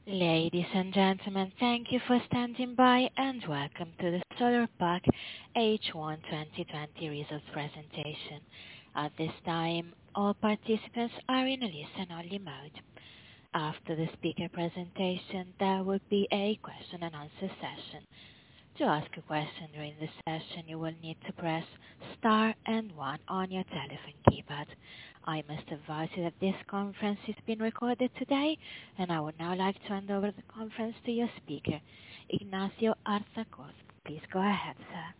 Ladies and gentlemen, thank you for standing by and welcome to the Solar Pack H1 2020 results presentation. At this time, all participants are in a listen-only mode. After the speaker presentation, there will be a question and answer session. To ask a question during the session, you will need to press star and 1 on your telephone keypad. I must advise you that this conference is being recorded today, and I would now like to hand over the conference to your speaker, Ignacio Arzacoz. Please go ahead, sir.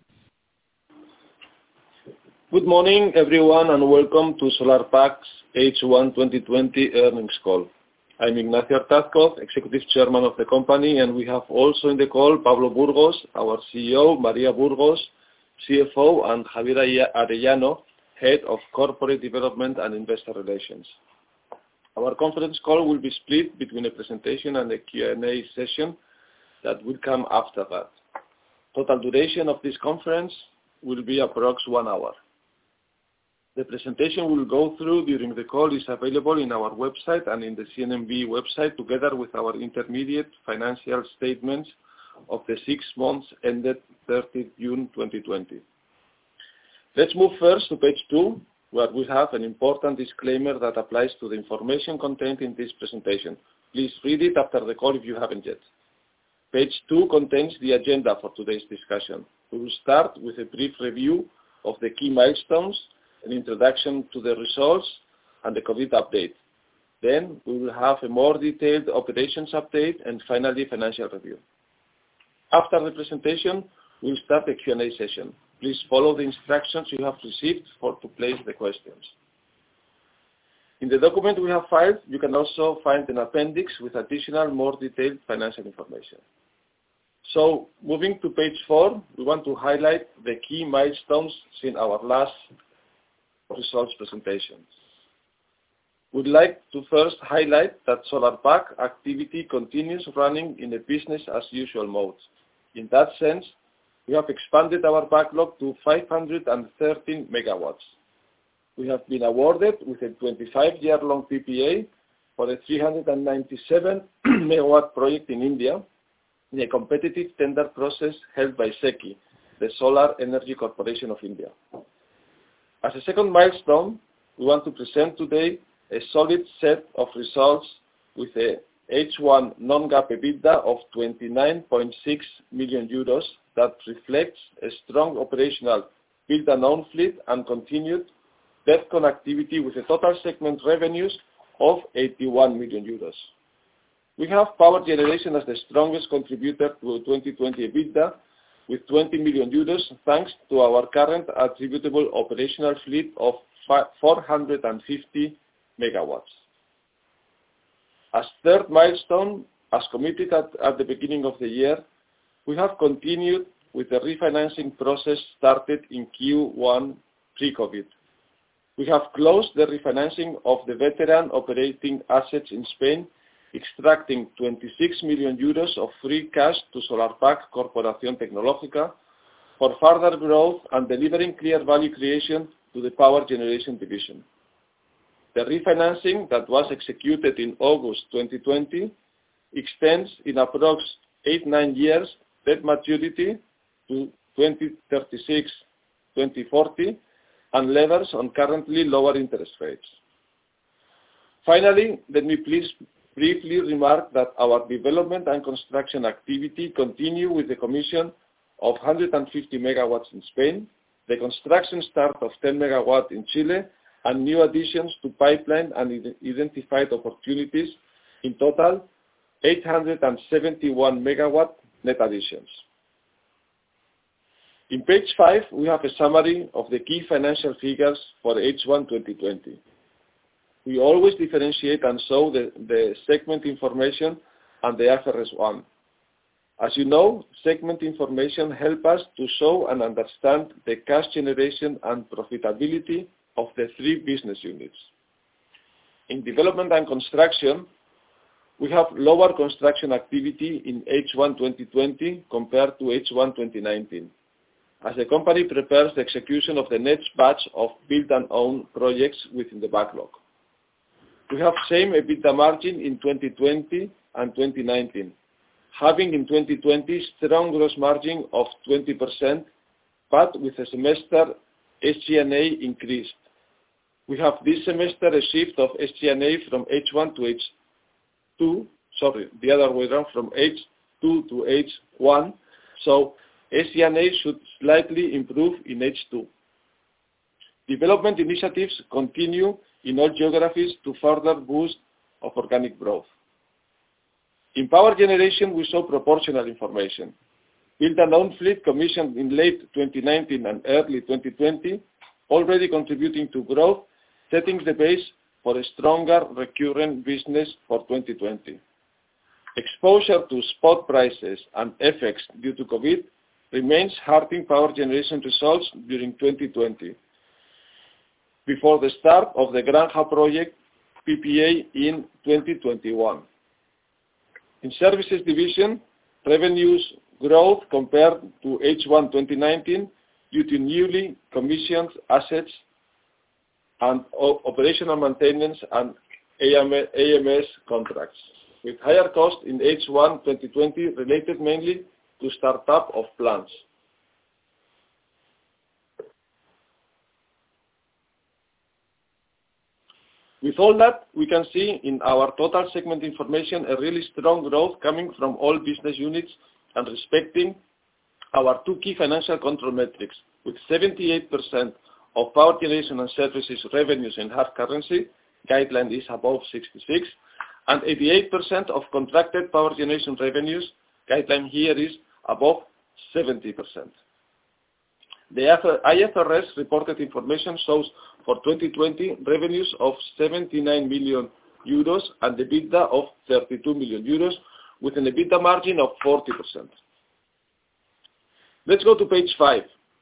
Good morning, everyone, and welcome to Solar Pack's H1 2020 earnings call. I'm Ignacio Arzacoz, Executive Chairman of the company, and we have also in the call Pablo Burgos, our CEO, Maria Burgos, CFO, and Javier Arellano, Head of Corporate Development and Investor Relations. Our conference call will be split between a presentation and a Q&A session that will come after that. Total duration of this conference will be approx 1 hour. The presentation we will go through during the call is available in our website and in the CNMV website, together with our intermediate financial statements of the 6 months ended 30 June 2020. Let's move first to page 2, where we have an important disclaimer that applies to the information contained in this presentation. Please read it after the call if you haven't yet. Page 2 contains the agenda for today's discussion. We will start with a brief review of the key milestones, an introduction to the results, and the COVID update. Then we will have a more detailed operations update and finally financial review. After the presentation, we'll start the Q&A session. Please follow the instructions you have received to place the questions. In the document we have filed, you can also find an appendix with additional more detailed financial information. So, moving to page 4, we want to highlight the key milestones since our last results presentations. We'd like to first highlight that Solar Pack activity continues running in a business as usual mode. In that sense, we have expanded our backlog to 513 megawatts. We have been awarded with a 25-year-long PPA for a 397 megawatt project in India in a competitive tender process held by SECI, the Solar Energy Corporation of India. As a second milestone, we want to present today a solid set of results with a H1 non-GAAP EBITDA of 29.6 million euros that reflects a strong operational build and own fleet and continued BEV connectivity with a total segment revenues of 81 million euros. We have power generation as the strongest contributor to 2020 EBITDA with 20 million euros thanks to our current attributable operational fleet of 450 megawatts. As third milestone, as committed at the beginning of the year, we have continued with the refinancing process started in Q1 pre-COVID. We have closed the refinancing of the veteran operating assets in Spain, extracting 26 million euros of free cash to Solar Pack Corporación Tecnológica for further growth and delivering clear value creation to the power generation division. The refinancing that was executed in August 2020 extends in approx 8-9 years debt maturity to 2036-2040 and levers on currently lower interest rates. Finally, let me please briefly remark that our development and construction activity continue with the commission of 150 megawatts in Spain, the construction start of 10 megawatts in Chile, and new additions to pipeline and identified opportunities, in total 871 megawatt net additions. In page 5, we have a summary of the key financial figures for H1 2020. We always differentiate and show the segment information and the IFRS 1. As you know, segment information helps us to show and understand the cash generation and profitability of the 3 business units. In development and construction, we have lower construction activity in H1 2020 compared to H1 2019, as the company prepares the execution of the next batch of build and own projects within the backlog. We have same EBITDA margin in 2020 and 2019, having in 2020 strong gross margin of 20%, but with a semester SG&A increased. We have this semester a shift of SG&A from H1 to H2, the other way around, from H2 to H1, so SG&A should slightly improve in H2. Development initiatives continue in all geographies to further boost of organic growth. In power generation, we saw proportional information. Build and own fleet commissioned in late 2019 and early 2020, already contributing to growth, setting the base for a stronger recurrent business for 2020. Exposure to spot prices and FX due to COVID remains hurting power generation results during 2020, before the start of the Granja project PPA in 2021. In Services Division, revenues growth compared to H1 2019 due to newly commissioned assets and operational maintenance and AMS contracts, with higher cost in H1 2020 related mainly to startup of plants. With all that, we can see in our total segment information a really strong growth coming from all business units and respecting our two key financial control metrics, with 78% of power generation and services revenues in hard currency, guideline is above 66, and 88% of contracted power generation revenues, guideline here is above 70%. The IFRS reported information shows for 2020 revenues of 79 million euros and EBITDA of 32 million euros, with an EBITDA margin of 40%. Let's go to page 5.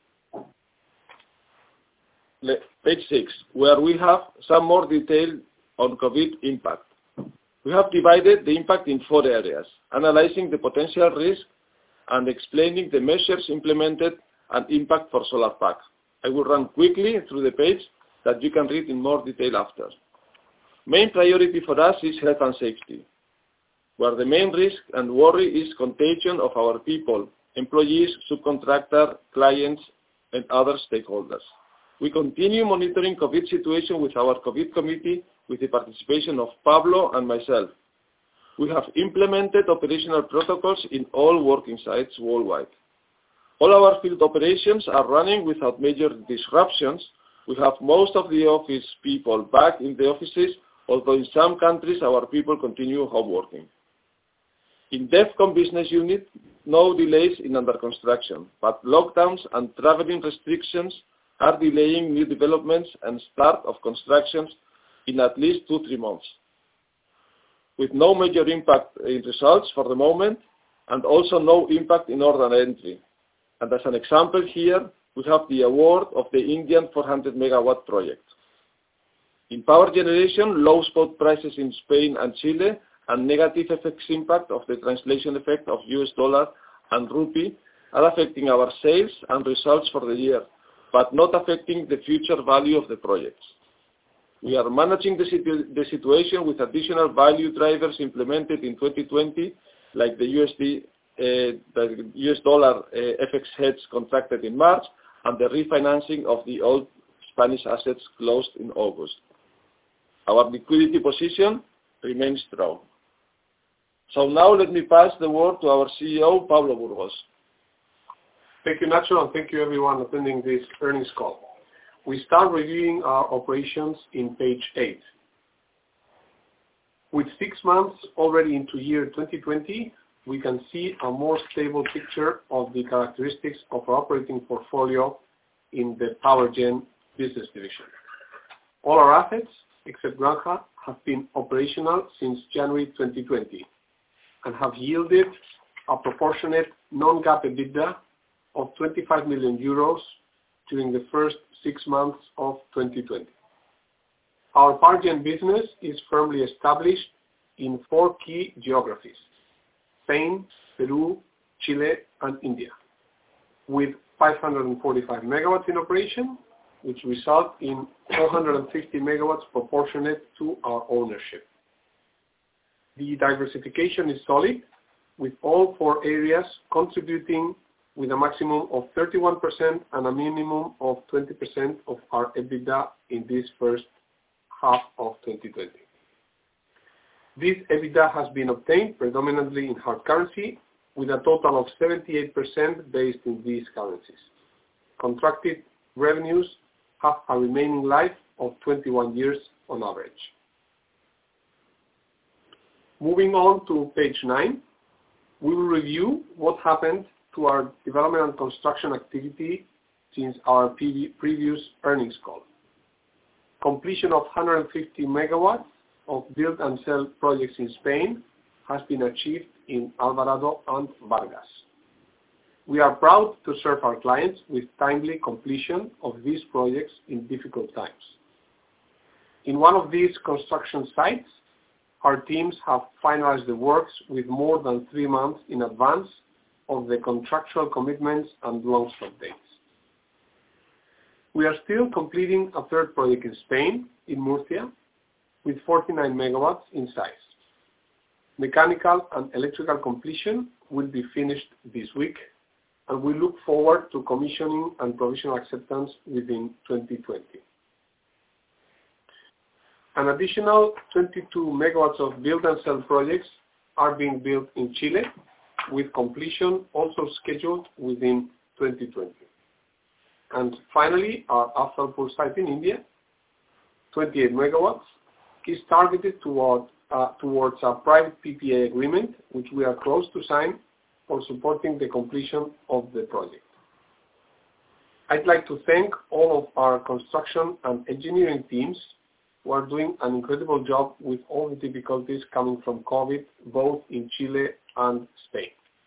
Page 6, where we have some more detail on COVID impact. We have divided the impact in 4 areas, analyzing the potential risk and explaining the measures implemented and impact for Solar Pack. I will run quickly through the page that you can read in more detail after. Main priority for us is health and safety, where the main risk and worry is contagion of our people, employees, subcontractor, clients, and other stakeholders. We continue monitoring COVID situation with our COVID committee with the participation of Pablo and myself. We have implemented operational protocols in all working sites worldwide. All our field operations are running without major disruptions. We have most of the office people back in the offices, although in some countries our people continue home working. In DEFCON business unit, no delays in under construction, but lockdowns and traveling restrictions are delaying new developments and start of constructions in at least 2-3 months, with no major impact in results for the moment, and also no impact in order entry. And as an example here, we have the award of the Indian 400 megawatt project. In power generation, low spot prices in Spain and Chile and negative FX impact of the translation effect of US dollar and rupee are affecting our sales and results for the year, but not affecting the future value of the projects. We are managing the situation with additional value drivers implemented in 2020, like the US dollar FX hedge contracted in March and the refinancing of the old Spanish assets closed in August. Our liquidity position remains strong. So now let me pass the word to our CEO, Pablo Burgos. Thank you, Nacho, and thank you everyone attending this earnings call. We start reviewing our operations in page 8. With 6 months already into year 2020, we can see a more stable picture of the characteristics of our operating portfolio in the Power Gen business division. All our assets, except Granja, have been operational since January 2020 and have yielded a proportionate non-GAAP EBITDA of 25 million euros during the first 6 months of 2020. Our Power Gen business is firmly established in 4 key geographies: Spain, Peru, Chile, and India, with 545 megawatts in operation, which result in 450 megawatts proportionate to our ownership. The diversification is solid, with all 4 areas contributing with a maximum of 31% and a minimum of 20% of our EBITDA in this first half of 2020. This EBITDA has been obtained predominantly in hard currency, with a total of 78% based in these currencies. Contracted revenues have a remaining life of 21 years on average. Moving on to page 9, we will review what happened to our development and construction activity since our previous earnings call. Completion of 150 megawatts of build and sell projects in Spain has been achieved in Alvarado and Vargas. We are proud to serve our clients with timely completion of these projects in difficult times. In one of these construction sites, our teams have finalized the works with more than 3 months in advance of the contractual commitments and long stop dates. We are still completing a third project in Spain, in Murcia, with 49 megawatts in size. Mechanical and electrical completion will be finished this week, and we look forward to commissioning and provisional acceptance within 2020. An additional 22 megawatts of build and sell projects are being built in Chile, with completion also scheduled within 2020. And finally, our Afzalpur site in India, 28 megawatts, is targeted towards a private PPA agreement, which we are close to sign for supporting the completion of the project. I'd like to thank all of our construction and engineering teams who are doing an incredible job with all the difficulties coming from COVID, both in Chile and Spain.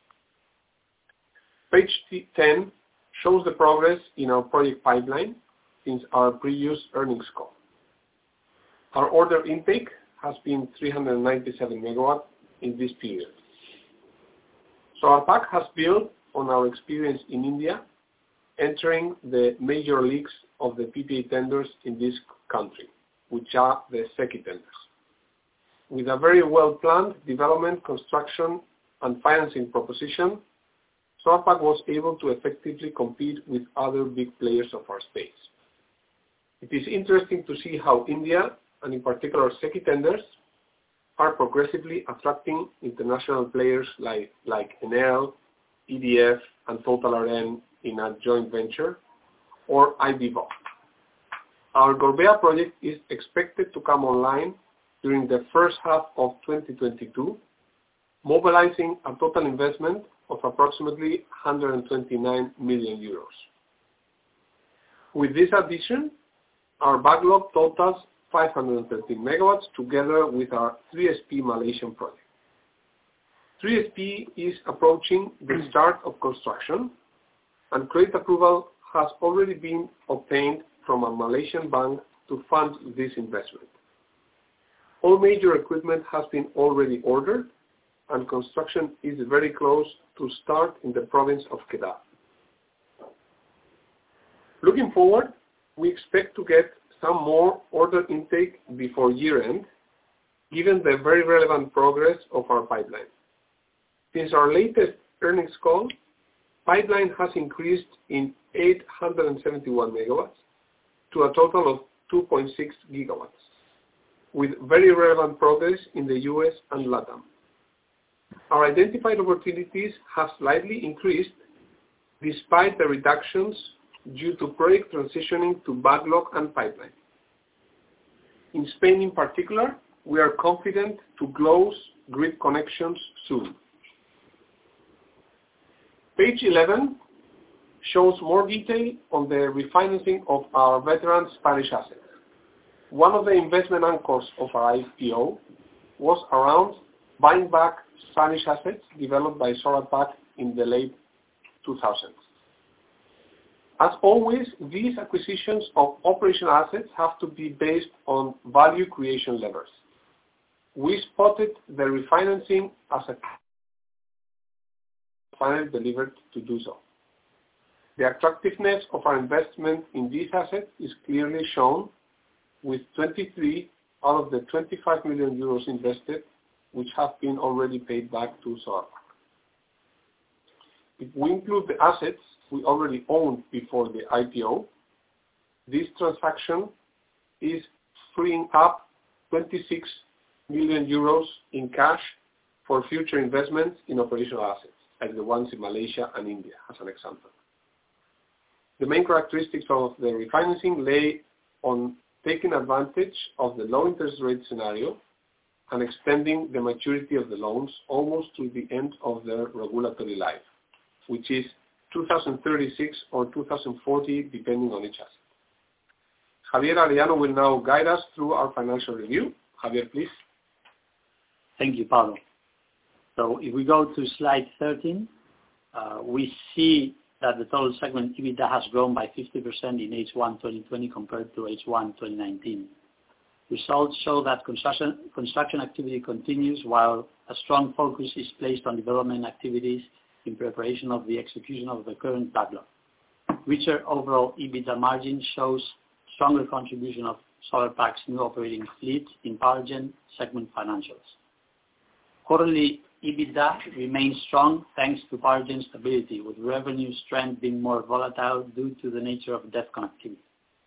Page 10 shows the progress in our project pipeline since our previous earnings call. Our order intake has been 397 megawatts in this period. Solar Pack has built on our experience in India, entering the major leagues of the PPA tenders in this country, which are the SECI tenders. With a very well-planned development, construction, and financing proposition, Solar Pack was able to effectively compete with other big players of our space. It is interesting to see how India, and in particular SECI tenders, are progressively attracting international players like Enel, EDF, and TotalRN in a joint venture, or IBVO. Our Gorbea project is expected to come online during the first half of 2022, mobilizing a total investment of approximately 129 million euros. With this addition, our backlog totals 513 megawatts together with our 3SP Malaysian project. 3SP is approaching the start of construction, and credit approval has already been obtained from a Malaysian bank to fund this investment. All major equipment has been already ordered, and construction is very close to start in the province of Kedah. Looking forward, we expect to get some more order intake before year-end, given the very relevant progress of our pipeline. Since our latest earnings call, pipeline has increased in 871 megawatts to a total of 2.6 gigawatts, with very relevant progress in the US and LATAM. Our identified opportunities have slightly increased despite the reductions due to project transitioning to backlog and pipeline. In Spain in particular, we are confident to close grid connections soon. Page 11 shows more detail on the refinancing of our veteran Spanish assets. One of the investment anchors of our IPO was around buying back Spanish assets developed by Solar Pack in the late 2000s. As always, these acquisitions of operational assets have to be based on value creation levers. We spotted the refinancing as a finally delivered to do so. The attractiveness of our investment in these assets is clearly shown, with 23 out of the 25 million euros invested which have been already paid back to Solar Pack. If we include the assets we already owned before the IPO, this transaction is freeing up 26 million euros in cash for future investments in operational assets, like the ones in Malaysia and India, as an example. The main characteristics of the refinancing lay on taking advantage of the low interest rate scenario and extending the maturity of the loans almost to the end of their regulatory life, which is 2036 or 2040, depending on each asset. Javier Arellano will now guide us through our financial review. Javier, please. Thank you, Pablo. So if we go to slide 13, we see that the total segment EBITDA has grown by 50% in H1 2020 compared to H1 2019. Results show that construction activity continues while a strong focus is placed on development activities in preparation of the execution of the current backlog. Richer overall EBITDA margin shows stronger contribution of Solar Pack's new operating fleet in PowerGen segment financials. Quarterly EBITDA remains strong thanks to PowerGen stability, with revenue strength being more volatile due to the nature of DEFCON activity.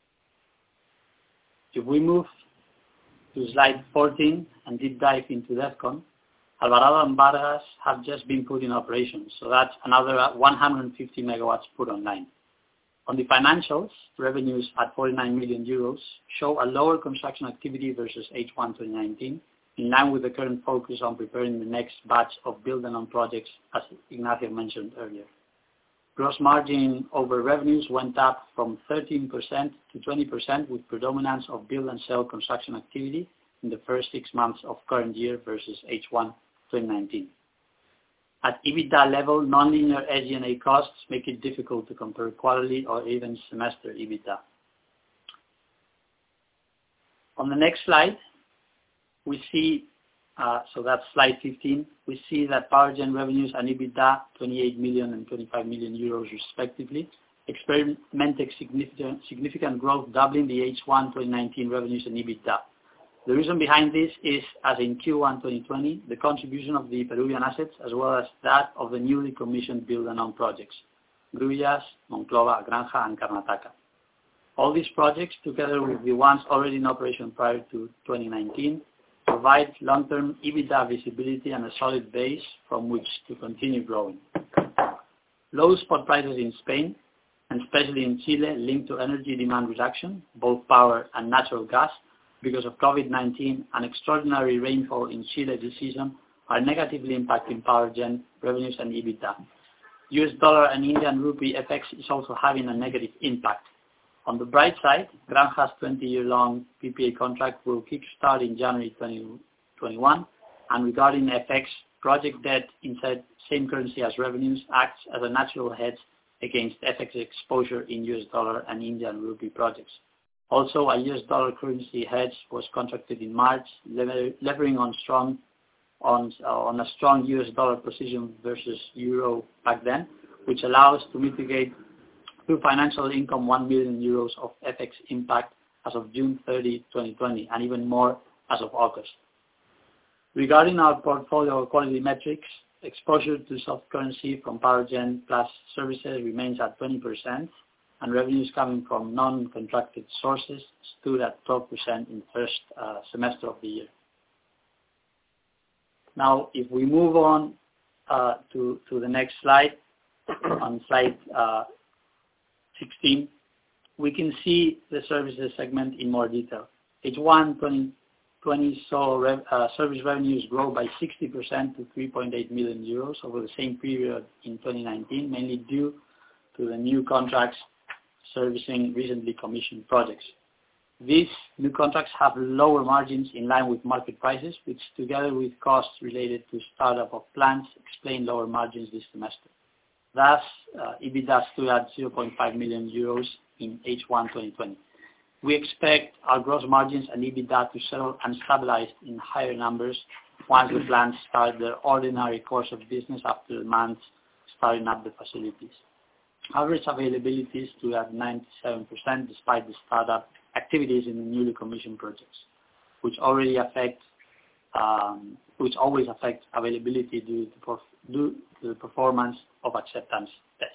If we move to slide 14 and deep dive into DEFCON, Alvarado and Vargas have just been put in operation, so that's another 150 megawatts put online. On the financials, revenues at 49 million euros show a lower construction activity versus H1 2019, in line with the current focus on preparing the next batch of build-and-own projects, as Ignacio mentioned earlier. Gross margin over revenues went up from 13% to 20%, with predominance of build-and-sell construction activity in the first 6 months of current year versus H1 2019. At EBITDA level, non-linear SG&A costs make it difficult to compare quarterly or even semester EBITDA. On the next slide, we see, so that's slide 15, we see that PowerGen revenues and EBITDA, 28 million and 25 million euros respectively, experimented significant growth, doubling the H1 2019 revenues and EBITDA. The reason behind this is, as in Q1 2020, the contribution of the Peruvian assets as well as that of the newly commissioned build-and-own projects, Grullas, Monclova, Granja, and Karnataka. All these projects, together with the ones already in operation prior to 2019, provide long-term EBITDA visibility and a solid base from which to continue growing. Low spot prices in Spain, and especially in Chile, linked to energy demand reduction, both power and natural gas, because of COVID-19 and extraordinary rainfall in Chile this season, are negatively impacting PowerGen revenues and EBITDA. US dollar and Indian rupee FX is also having a negative impact. On the bright side, Granja's 20-year-long PPA contract will kickstart in January 2021, and regarding FX, project debt inside same currency as revenues acts as a natural hedge against FX exposure in US dollar and Indian rupee projects. Also, a US dollar currency hedge was contracted in March, levering on a strong US dollar position versus euro back then, which allows to mitigate through financial income 1 million euros of FX impact as of June 30, 2020, and even more as of August. Regarding our portfolio quality metrics, exposure to soft currency from PowerGen plus services remains at 20%, and revenues coming from non-contracted sources stood at 12% in the first semester of the year. Now, if we move on to the next slide, on slide 16, we can see the services segment in more detail. H1 2020 saw service revenues grow by 60% to 3.8 million euros over the same period in 2019, mainly due to the new contracts servicing recently commissioned projects. These new contracts have lower margins in line with market prices, which together with costs related to startup of plants explain lower margins this semester. Thus, EBITDA stood at 0.5 million euros in H1 2020. We expect our gross margins and EBITDA to settle and stabilize in higher numbers once the plants start their ordinary course of business after months starting up the facilities. Average availability stood at 97% despite the startup activities in the newly commissioned projects, which already affect which always affects availability due to the performance of acceptance tests.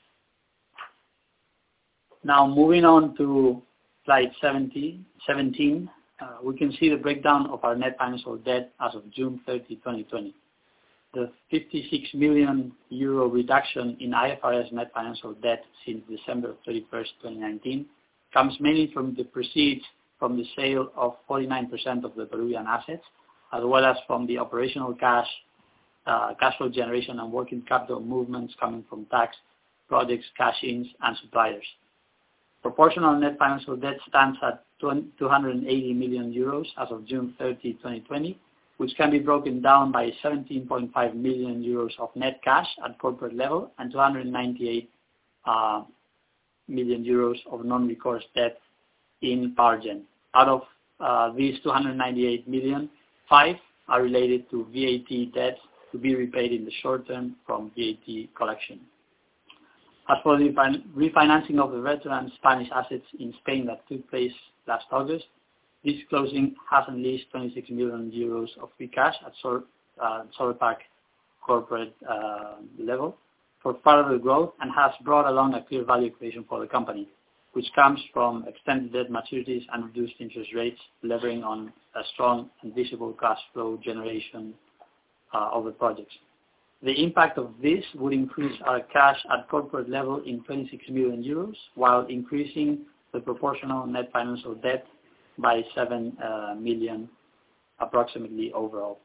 Now moving on to slide 17, we can see the breakdown of our net financial debt as of June 30, 2020. The 56 million euro reduction in IFRS net financial debt since December 31st, 2019 comes mainly from the proceeds from the sale of 49% of the Peruvian assets, as well as from the operational cash flow generation and working capital movements coming from tax, projects, cash-ins, and suppliers. Proportional net financial debt stands at 280 million euros as of June 30, 2020, which can be broken down by 17.5 million euros of net cash at corporate level and 298 million euros of non-recourse debt in PowerGen. Out of these 298 million, 5 are related to VAT debts to be repaid in the short term from VAT collection. As for the refinancing of the veteran Spanish assets in Spain that took place last August, this closing has unleashed 26 million euros of free cash at Solarpack corporate level for further growth and has brought along a clear value creation for the company, which comes from extended debt maturities and reduced interest rates, leveraging on a strong and visible cash flow generation of the projects. The impact of this would increase our cash at corporate level in 26 million euros, while increasing the proportional net financial debt by 7 million approximately overall.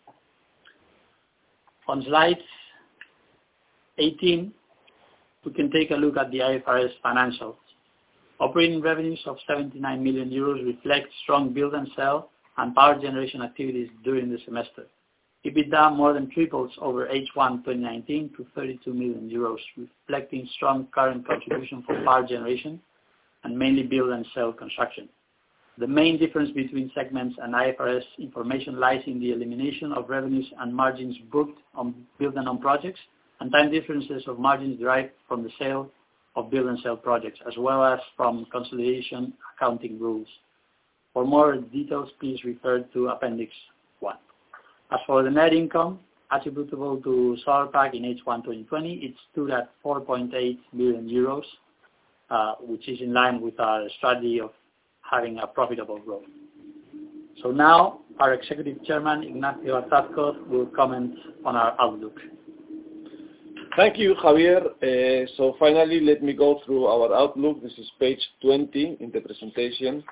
On slide 18, we can take a look at the IFRS financials. Operating revenues of 79 million euros reflect strong build and sell and power generation activities during the semester. EBITDA more than triples over H1 2019 to 32 million euros, reflecting strong current contribution for power generation and mainly build and sell construction. The main difference between segments and IFRS information lies in the elimination of revenues and margins booked on build and own projects, and time differences of margins derived from the sale of build and sell projects, as well as from consolidation accounting rules. For more details, please refer to Appendix 1. As for the net income attributable to Solarpack in H1 2020, it stood at 4.8 million euros, which is in line with our strategy of having a profitable growth. So now, our Executive Chairman, Ignacio Artazcoz, will comment on our outlook. Thank you, Javier. So finally, let me go through our outlook. This is page 20 in the presentation.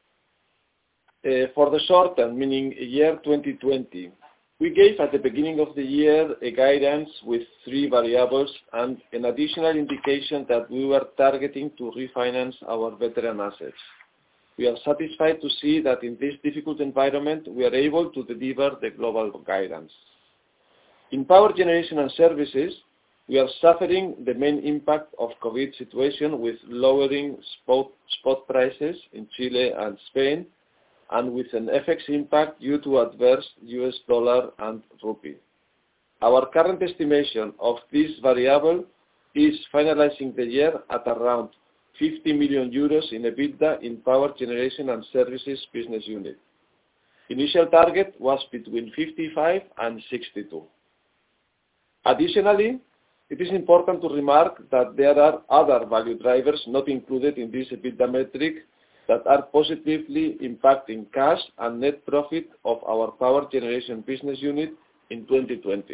For the short term, meaning year 2020, we gave at the beginning of the year a guidance with 3 variables and an additional indication that we were targeting to refinance our veteran assets. We are satisfied to see that in this difficult environment, we are able to deliver the global guidance. In power generation and services, we are suffering the main impact of COVID situation with lowering spot prices in Chile and Spain, and with an FX impact due to adverse US dollar and rupee. Our current estimation of this variable is finalizing the year at around 50 million euros in EBITDA in power generation and services business unit. Initial target was between 55 and 62. Additionally, it is important to remark that there are other value drivers not included in this EBITDA metric that are positively impacting cash and net profit of our power generation business unit in 2020.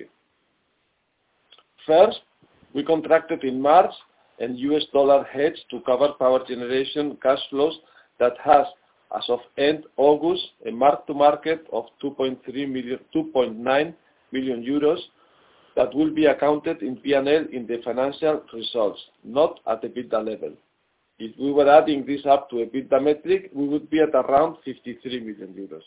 First, we contracted in March and US dollar hedge to cover power generation cash flows that has, as of end August, a mark-to-market of 2.9 million euros that will be accounted in P&L in the financial results, not at the EBITDA level. If we were adding this up to EBITDA metric, we would be at around 53 million euros.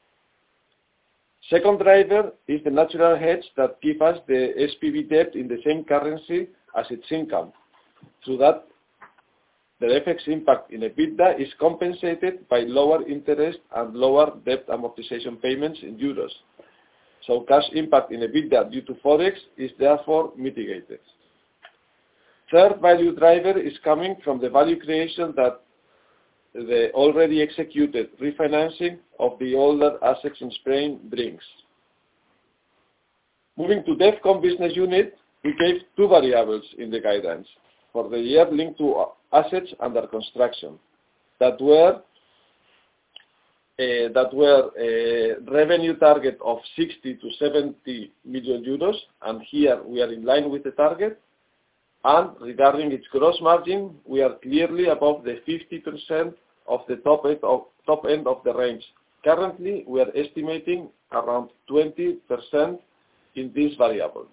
Second driver is the natural hedge that gives us the SPV debt in the same currency as its income. So that the FX impact in EBITDA is compensated by lower interest and lower debt amortization payments in euros. So cash impact in EBITDA due to Forex is therefore mitigated. Third value driver is coming from the value creation that the already executed refinancing of the older assets in Spain brings. Moving to DevCom business unit, we gave two variables in the guidance for the year linked to assets under construction that were revenue target of 60 to 70 million euros, and here we are in line with the target. And regarding its gross margin, we are clearly above the 50% of the top end of the range. Currently, we are estimating around 20% in this variable.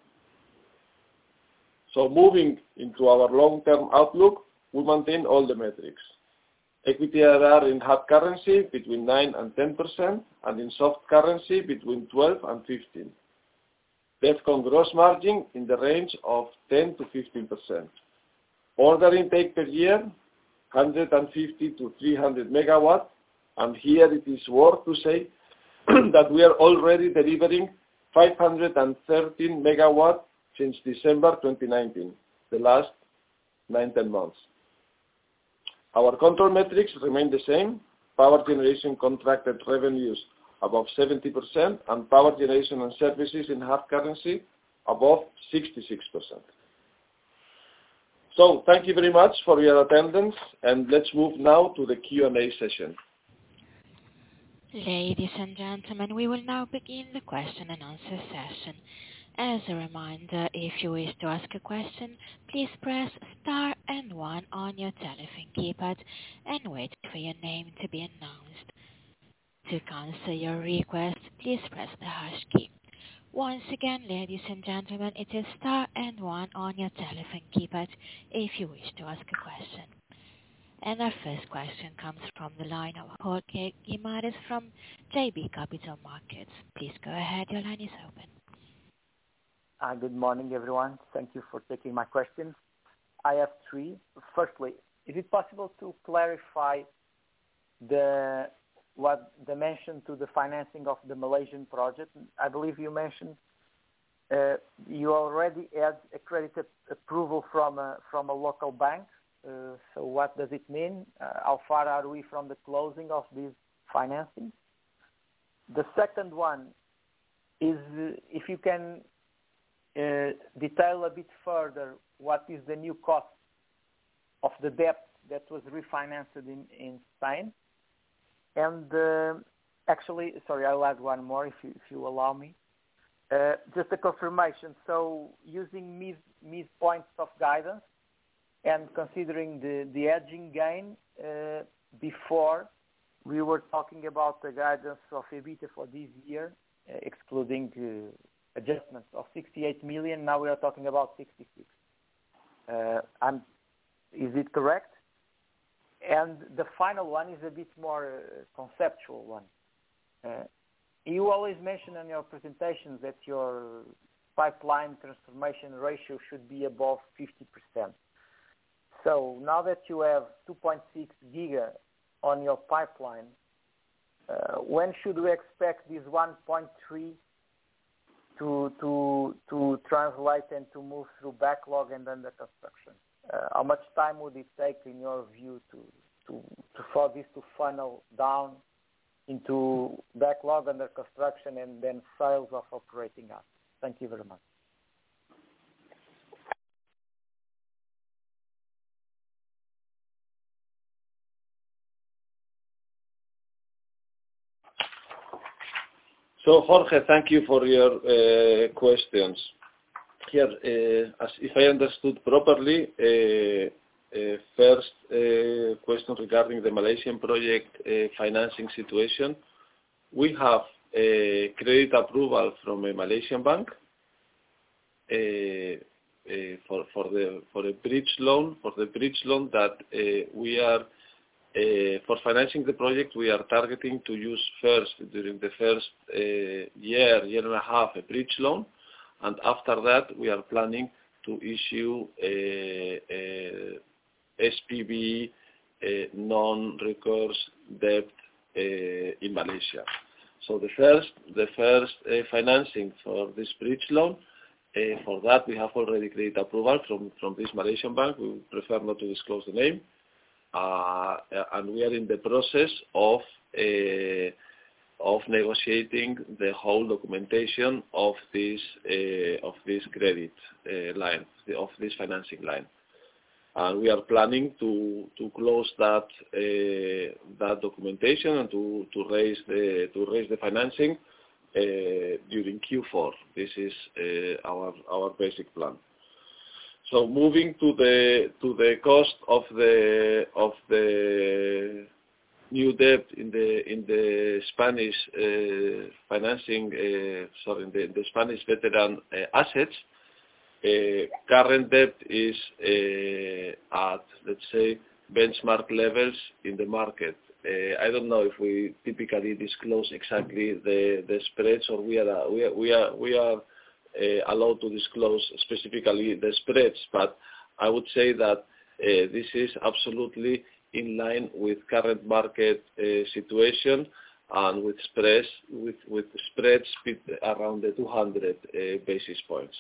So moving into our long-term outlook, we maintain all the metrics. Equity IRR in hard currency between 9 and 10%, and in soft currency between 12 and 15%. DevCon gross margin in the range of 10 to 15%. Order intake per year, 150 to 300 megawatts, and here it is worth to say that we are already delivering 513 megawatts since December 2019, the last 9-10 months. Our control metrics remain the same: power generation contracted revenues above 70%, and power generation and services in hard currency above 66%. So thank you very much for your attendance, and let's move now to the Q&A session. Ladies and gentlemen, we will now begin the question and answer session. As a reminder, if you wish to ask a question, please press star and 1 on your telephone keypad and wait for your name to be announced. To cancel your request, please press the hash key. Once again, ladies and gentlemen, it is star and 1 on your telephone keypad if you wish to ask a question. And our first question comes from the line of Jorge Guimarães from JB Capital Markets. Please go ahead, your line is open. Good morning, everyone. Thank you for taking my questions. I have 3. Firstly, is it possible to clarify the mention to the financing of the Malaysian project? I believe you mentioned you already had accredited approval from a local bank. So what does it mean? How far are we from the closing of this financing? The second one is if you can detail a bit further what is the new cost of the debt that was refinanced in Spain. And actually, sorry, I'll add one more if you allow me. Just a confirmation. So using midpoints of guidance and considering the hedging gain, before we were talking about the guidance of EBITDA for this year, excluding adjustments of 68 million, now we are talking about 66. Is it correct? And the final one is a bit more conceptual one. You always mention in your presentations that your pipeline transformation ratio should be above 50%. So now that you have 2.6 giga on your pipeline, when should we expect this 1.3 to translate and to move through backlog and under construction? How much time would it take, in your view, for this to funnel down into backlog under construction and then sales of operating assets? Thank you very much. So Jorge, thank you for your questions. Here, as if I understood properly, first question regarding the Malaysian project financing situation. We have credit approval from a Malaysian bank for a bridge loan. For the bridge loan that we are for financing the project, we are targeting to use during the first year and a half, a bridge loan. And after that, we are planning to issue a SPV, non-recourse debt in Malaysia. So the first financing for this bridge loan, for that we have already credit approval from this Malaysian bank. We would prefer not to disclose the name. And we are in the process of of negotiating the whole documentation of this credit line, of this financing line. And we are planning to close that documentation and to raise the financing during Q4. This is our basic plan. So moving to the cost of the new debt in the Spanish financing, in the Spanish veteran assets. Current debt is at, let's say, benchmark levels in the market. I don't know if we typically disclose exactly the spreads, or we are allowed to disclose specifically the spreads, but I would say that this is absolutely in line with current market situation, and with spreads around the 200 basis points.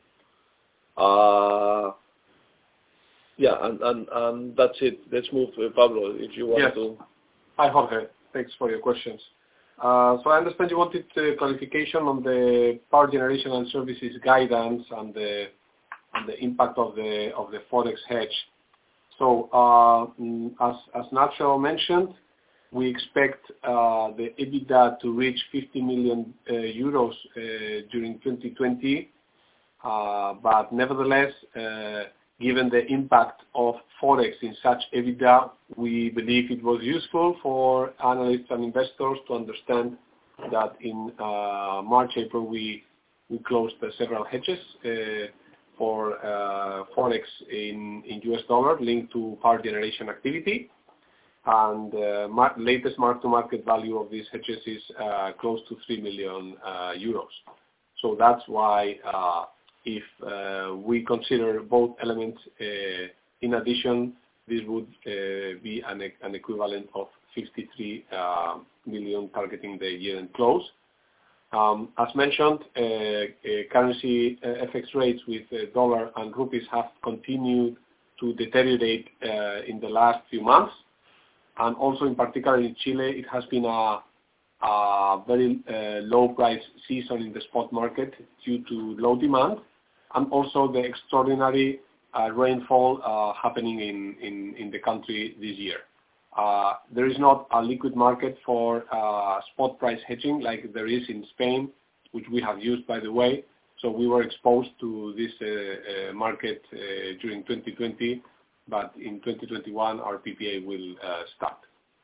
And that's it. Let's move, Pablo, if you want to. Hi, Jorge. Thanks for your questions. So I understand you wanted clarification on the power generation and services guidance and the impact of the forex hedge. So as Nacho mentioned, we expect the EBITDA to reach 50 million euros during 2020. But nevertheless, given the impact of forex in such EBITDA, we believe it was useful for analysts and investors to understand that in March, April, we closed several hedges for forex in US dollar linked to power generation activity. And latest mark-to-market value of these hedges is close to 3 million euros. So that's why if we consider both elements in addition, this would be an equivalent of 53 million targeting the year-end close. As mentioned, currency FX rates with dollar and rupees have continued to deteriorate in the last few months. And also in particular in Chile, it has been a very low price season in the spot market due to low demand, and also the extraordinary rainfall happening in the country this year. There is not a liquid market for spot price hedging like there is in Spain, which we have used, by the way. So we were exposed to this market during 2020, but in 2021 our PPA will start.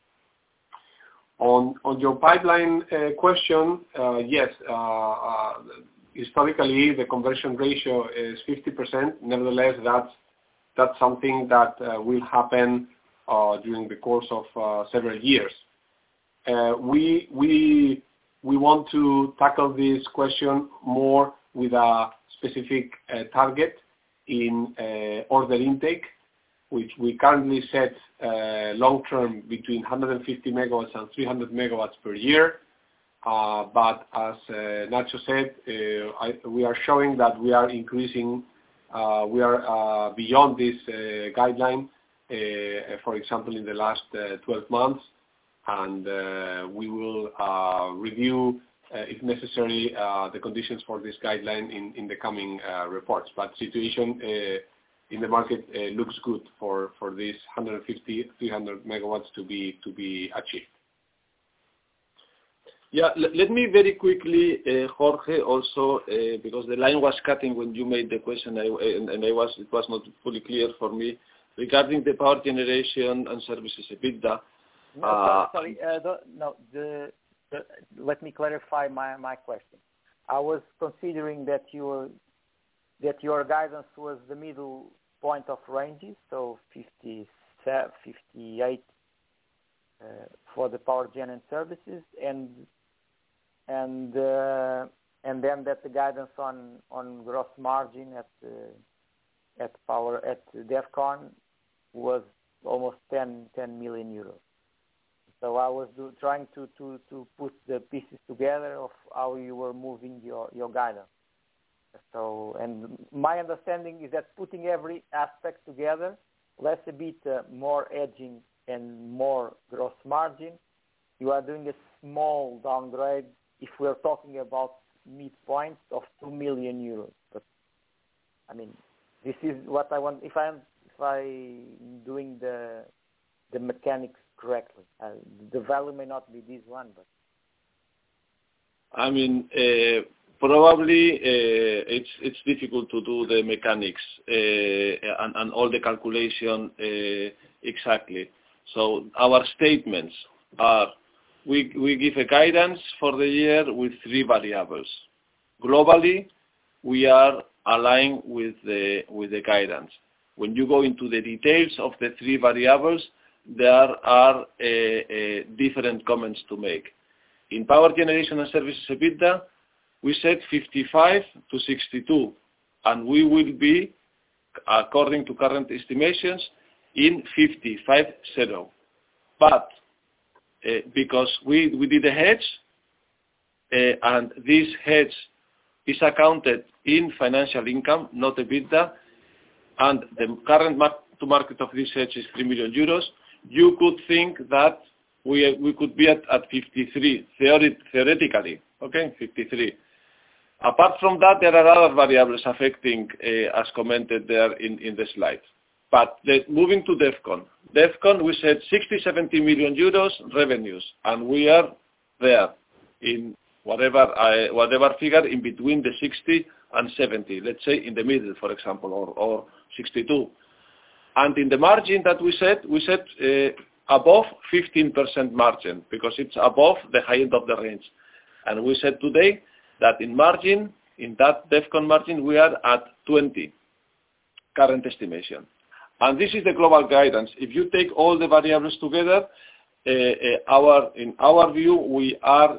On your pipeline question, yes, historically the conversion ratio is 50%. Nevertheless, that's something that will happen during the course of several years. We want to tackle this question more with a specific target in order intake, which we currently set long-term between 150 megawatts and 300 megawatts per year. But as Nacho said, we are showing that we are increasing, we are beyond this guideline, for example, in the last 12 months, and we will review, if necessary, the conditions for this guideline in the coming reports. But situation in the market looks good for this 150, 300 megawatts to be achieved. Yeah, let me very quickly, Jorge, also, because the line was cutting when you made the question, it was not fully clear for me, regarding the power generation and services EBITDA. Let me clarify my question. I was considering that your guidance was the middle point of ranges, so 58 for the power gen and services, and then that the guidance on gross margin at DEFCON was almost 10 million euros. So I was trying to put the pieces together of how you were moving your guidance. So, and my understanding is that putting every aspect together, less a bit more edging and more gross margin, you are doing small downgrade if we're talking about midpoint of 2 million euros. But I mean, this is what I want. If I'm doing the mechanics correctly, the value may not be this one, but I mean, probably it's difficult to do the mechanics and all the calculation exactly. So our statements are, we give a guidance for the year with 3 variables. Globally, we are aligned with the guidance. When you go into the details of the 3 variables, there are different comments to make. In Power Generation and Services EBITDA, we said 55 to 62, and we will be, according to current estimations, in 50. But because we did a hedge, and this hedge is accounted in financial income, not EBITDA, and the current mark-to-market of this hedge is 3 million euros, you could think that we could be at 53, theoretically, okay, 53. Apart from that, there are other variables affecting, as commented there in the slide. But moving to DEFCON. DEFCON, we said 60-70 million euros revenues, and we are there in whatever figure in between the 60 and 70, let's say in the middle, for example, or 62. And in the margin that we said above 15% margin, because it's above the high end of the range. And we said today that in margin, in that DEFCON margin, we are at 20, current estimation. And this is the global guidance. If you take all the variables together, in our view, we are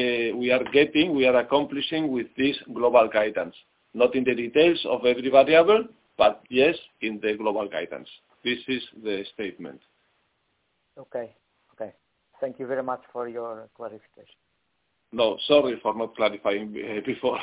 accomplishing with this global guidance. Not in the details of every variable, but yes, in the global guidance. This is the statement. Okay. Thank you very much for your clarification. No, sorry for not clarifying before.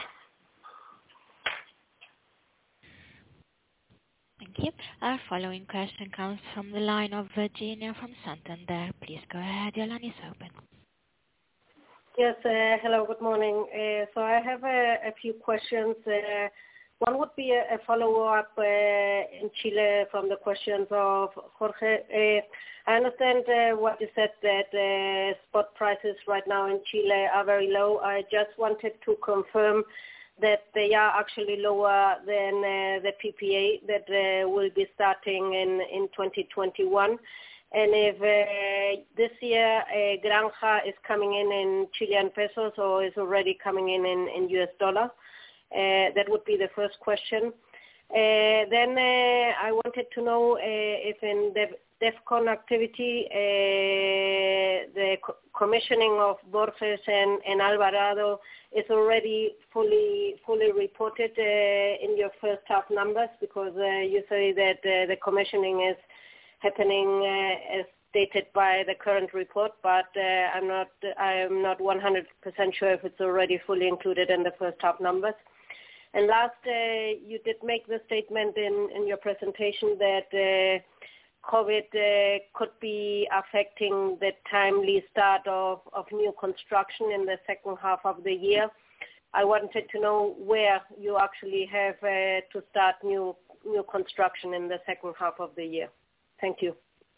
Thank you. Our following question comes from the line of Virginia from Santander. Please go ahead. Your line is open. Yes. Hello. Good morning. So I have a few questions. One would be a follow-up in Chile from the questions of Jorge. I understand what you said, that spot prices right now in Chile are very low. I just wanted to confirm that they are actually lower than the PPA that will be starting in 2021. And if this year Granja is coming in Chilean pesos or is already coming in US dollar, that would be the first question. Then I wanted to know if in the DEFCON activity, the commissioning of Borges and Alvarado is already fully reported in your first half numbers, because you say that the commissioning is happening as stated by the current report, but I am not 100% sure if it's already fully included in the first half numbers. And last, you did make the statement in your presentation that COVID could be affecting the timely start of new construction in the second half of the year. I wanted to know where you actually have to start new construction in the second half of the year. Thank you.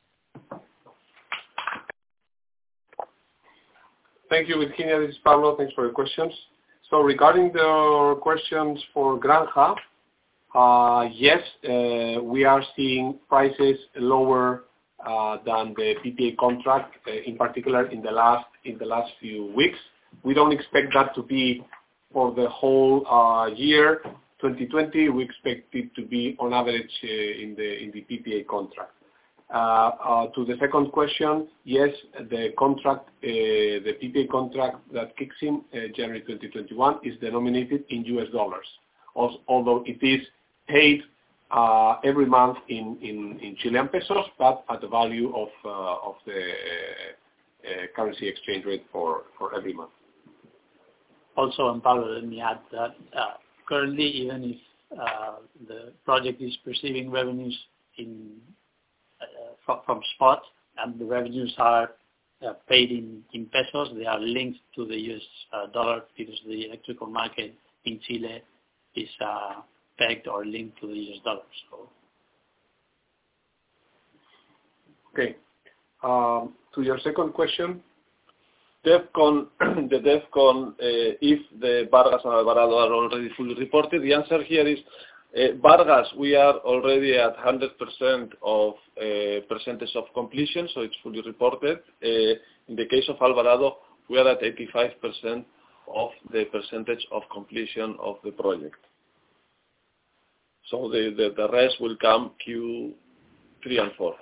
Thank you, Virginia. This is Pablo. Thanks for your questions. So regarding the questions for Granja, yes, we are seeing prices lower than the PPA contract, in particular in the last few weeks. We don't expect that to be for the whole year 2020. We expect it to be on average in the PPA contract. To the second question, yes, the contract, the PPA contract that kicks in January 2021 is denominated in US dollars, although it is paid every month in Chilean pesos, but at the value of the currency exchange rate for every month. Also, and Pablo, let me add that currently, even if the project is receiving revenues from spot, and the revenues are paid in pesos. They are linked to the US dollar because the electrical market in Chile is pegged or linked to the US dollar. So. Okay. To your second question, DEFCON, if the Vargas and Alvarado are already fully reported, the answer here is Vargas, we are already at 100% of percentage of completion, so it's fully reported. In the case of Alvarado, we are at 85% of the percentage of completion of the project. So the rest will come Q3 and 4.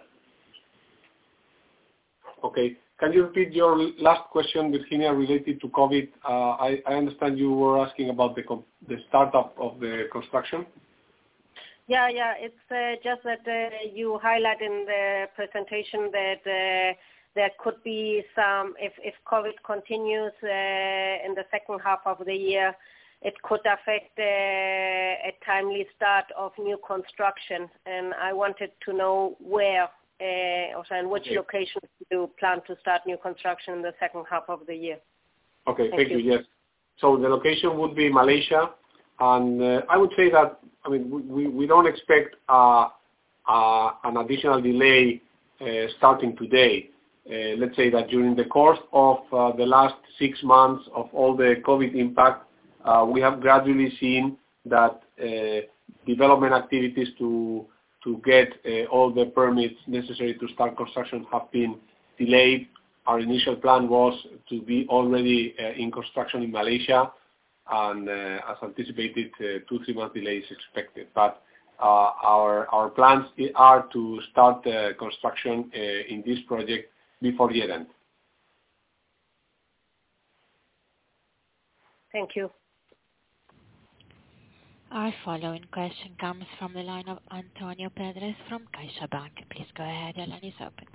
Okay. Can you repeat your last question, Virginia, related to COVID? I understand you were asking about the startup of the construction. Yeah. It's just that you highlight in the presentation that there could be some, if COVID continues in the second half of the year, it could affect a timely start of new construction. And I wanted to know where, also in which locations you plan to start new construction in the second half of the year. Okay, thank you. Yes. So the location would be Malaysia. And I would say that, I mean, we don't expect an additional delay starting today. Let's say that during the course of the last 6 months of all the COVID impact, we have gradually seen that development activities to get all the permits necessary to start construction have been delayed. Our initial plan was to be already in construction in Malaysia, and as anticipated, 2-3 month delay is expected. But our plans are to start construction in this project before year end. Thank you. Our following question comes from the line of Antonio Pedres from CaixaBank. Please go ahead, your line is open.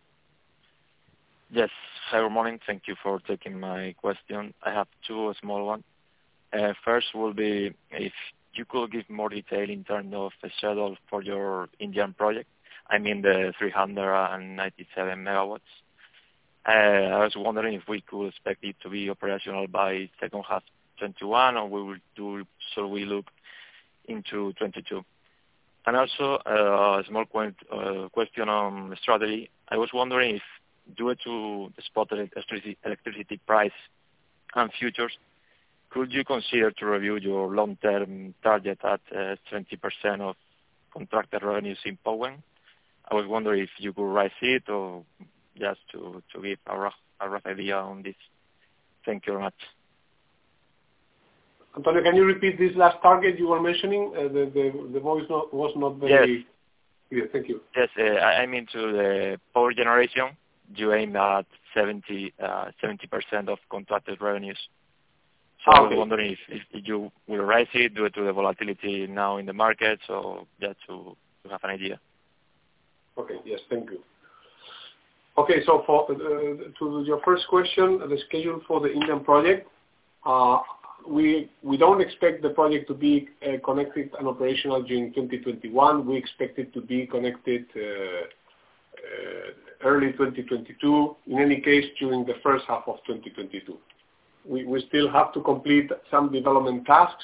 Yes, hi, good morning. Thank you for taking my question. I have two small ones. First will be if you could give more detail in terms of the schedule for your Indian project. I mean the 397 megawatts. I was wondering if we could expect it to be operational by second half 21, or should we look into 22? And also a small question on strategy. I was wondering if, due to the spot electricity price and futures, could you consider to review your long-term target at 20% of contracted revenues in Poland? I was wondering if you could raise it, or just to give a rough idea on this. Thank you very much. Antonio, can you repeat this last target you were mentioning? The voice was not very clear. Thank you. Yes, I mean to the power generation, you aim at 70% of contracted revenues. So I was wondering if you will raise it due to the volatility now in the market, so just to have an idea. Okay, yes, thank you. Okay, so to your first question, the schedule for the Indian project, we don't expect the project to be connected and operational during 2021. We expect it to be connected early 2022, in any case during the first half of 2022. We still have to complete some development tasks,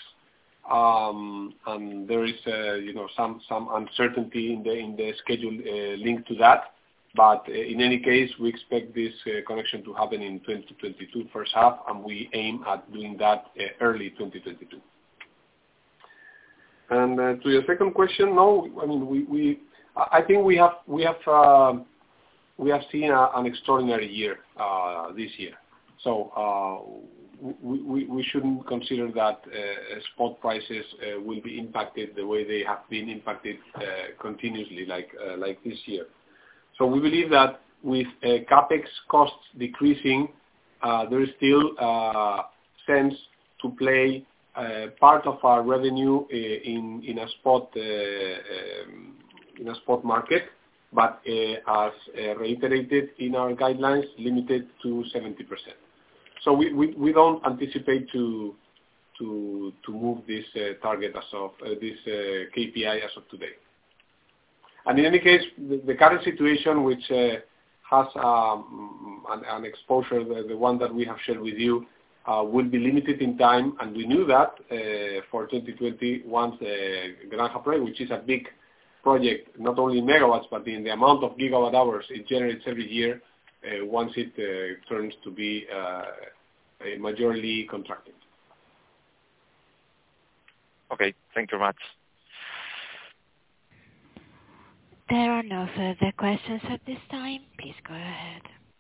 and there is some uncertainty in the schedule linked to that. But in any case, we expect this connection to happen in 2022 first half, and we aim at doing that early 2022. And to your second question, no, I mean I think we have seen an extraordinary year this year. So we shouldn't consider that spot prices will be impacted the way they have been impacted continuously like this year. So we believe that with capex costs decreasing, there is still sense to play part of our revenue in a spot market, but as reiterated in our guidelines, limited to 70%. So we don't anticipate to move this target as of this KPI as of today. And in any case, the current situation, which has an exposure, the one that we have shared with you, will be limited in time, and we knew that for 2020 once the Granja project, which is a big project, not only in megawatts, but in the amount of gigawatt hours it generates every year, once it turns to be majorly contracted. Okay, thank you very much. There are no further questions at this time. Please go ahead.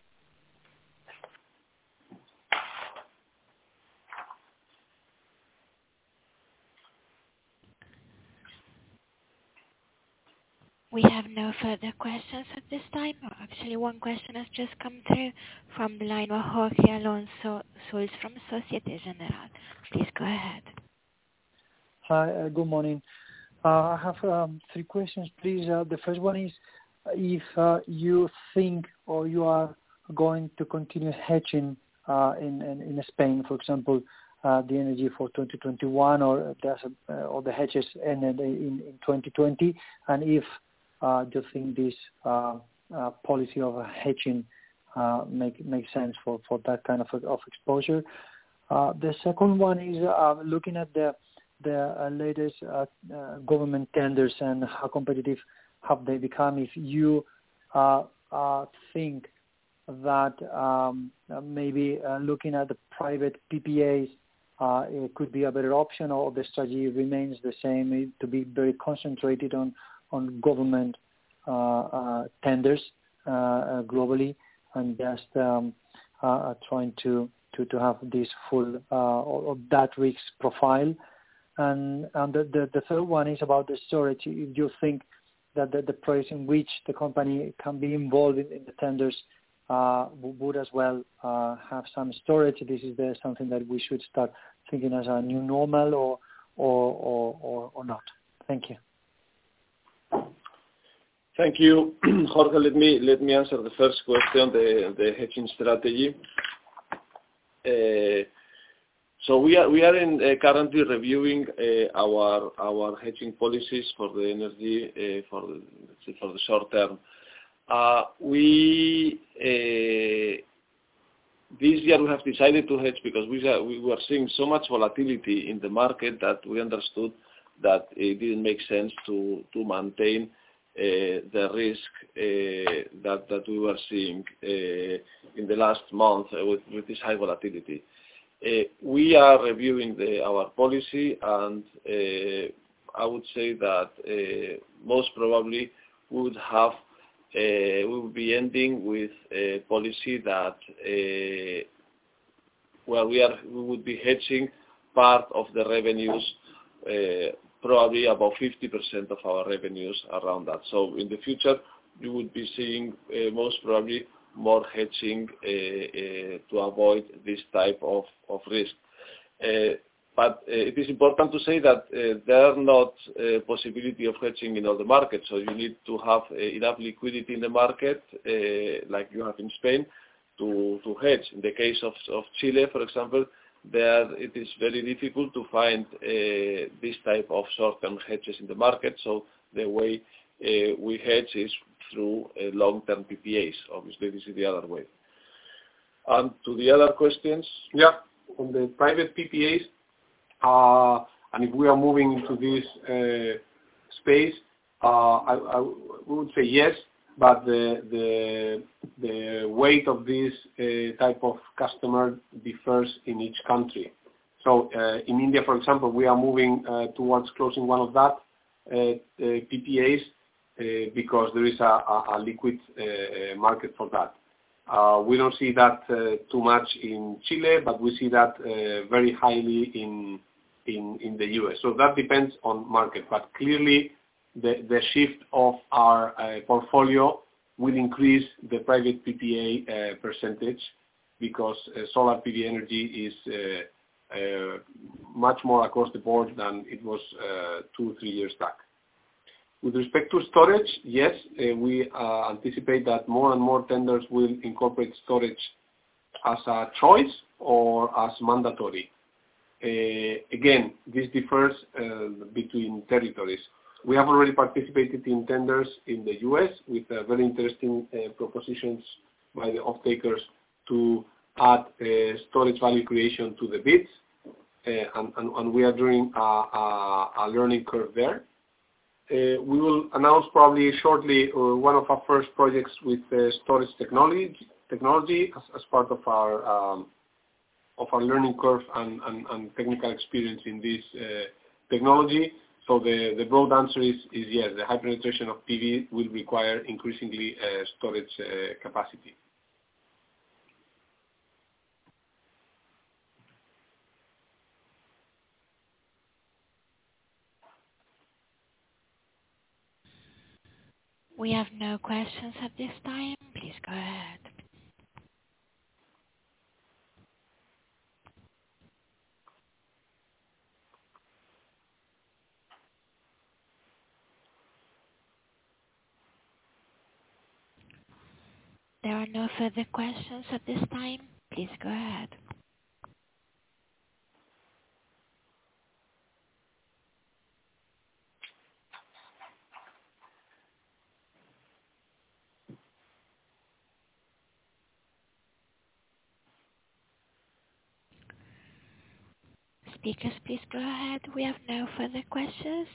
We have no further questions at this time. Actually, one question has just come through from the line of Jorge Alonso Sois from Societe Generale. Please go ahead. Hi, good morning. I have 3 questions, please. The first one is if you think or you are going to continue hedging in Spain, for example, the energy for 2021, or the hedges ended in 2020, and if you think this policy of hedging makes sense for that kind of exposure. The second one is looking at the latest government tenders and how competitive have they become. If you think that maybe looking at the private PPAs it could be a better option, or the strategy remains the same, to be very concentrated on government tenders globally, and just trying to have this full or that risk profile. And the third one is about the storage. If you think that the price in which the company can be involved in the tenders would as well have some storage. This is something that we should start thinking as a new normal, or not. Thank you. Thank you, Jorge. Let me answer the first question, the hedging strategy. So we are currently reviewing our hedging policies for the energy for the short term. This year we have decided to hedge because we were seeing so much volatility in the market that we understood that it didn't make sense to maintain the risk that we were seeing in the last month with this high volatility. We are reviewing our policy, and I would say that most probably we will be ending with a policy that where we would be hedging part of the revenues, probably about 50% of our revenues around that. So in the future, you would be seeing most probably more hedging to avoid this type of risk. But it is important to say that there are not a possibility of hedging in other markets. So you need to have enough liquidity in the market, like you have in Spain, to hedge. In the case of Chile, for example, there it is very difficult to find this type of short-term hedges in the market. So the way we hedge is through long-term PPAs. Obviously, this is the other way. And to the other questions? Yeah, on the private PPAs, and if we are moving into this space, I would say yes, but the weight of this type of customer differs in each country. So in India, for example, we are moving towards closing one of that PPAs because there is a liquid market for that. We don't see that too much in Chile, but we see that very highly in the US. So that depends on market, but clearly the shift of our portfolio will increase the private PPA percentage, because solar PV energy is much more across the board than it was 2 or 3 years back. With respect to storage, yes, we anticipate that more and more tenders will incorporate storage as a choice or as mandatory. Again, this differs between territories. We have already participated in tenders in the US with very interesting propositions by the off-takers to add storage value creation to the bids, and we are doing a learning curve there. We will announce probably shortly one of our first projects with storage technology as part of our learning curve and technical experience in this technology. So the broad answer is yes, the high penetration of PV will require increasingly storage capacity. We have no questions at this time. Please go ahead. There are no further questions at this time. Please go ahead. Speakers, please go ahead. We have no further questions.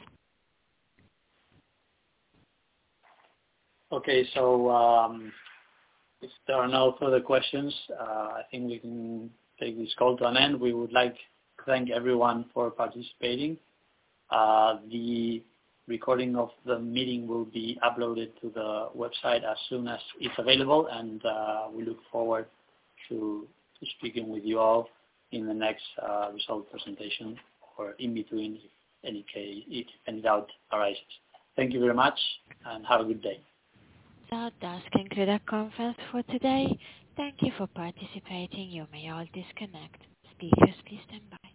Okay, so if there are no further questions, I think we can take this call to an end. We would like to thank everyone for participating. The recording of the meeting will be uploaded to the website as soon as it's available, and we look forward to speaking with you all in the next result presentation or in between if any doubt arises. Thank you very much and have a good day. That does conclude our conference for today. Thank you for participating. You may all disconnect. Speakers, please stand by.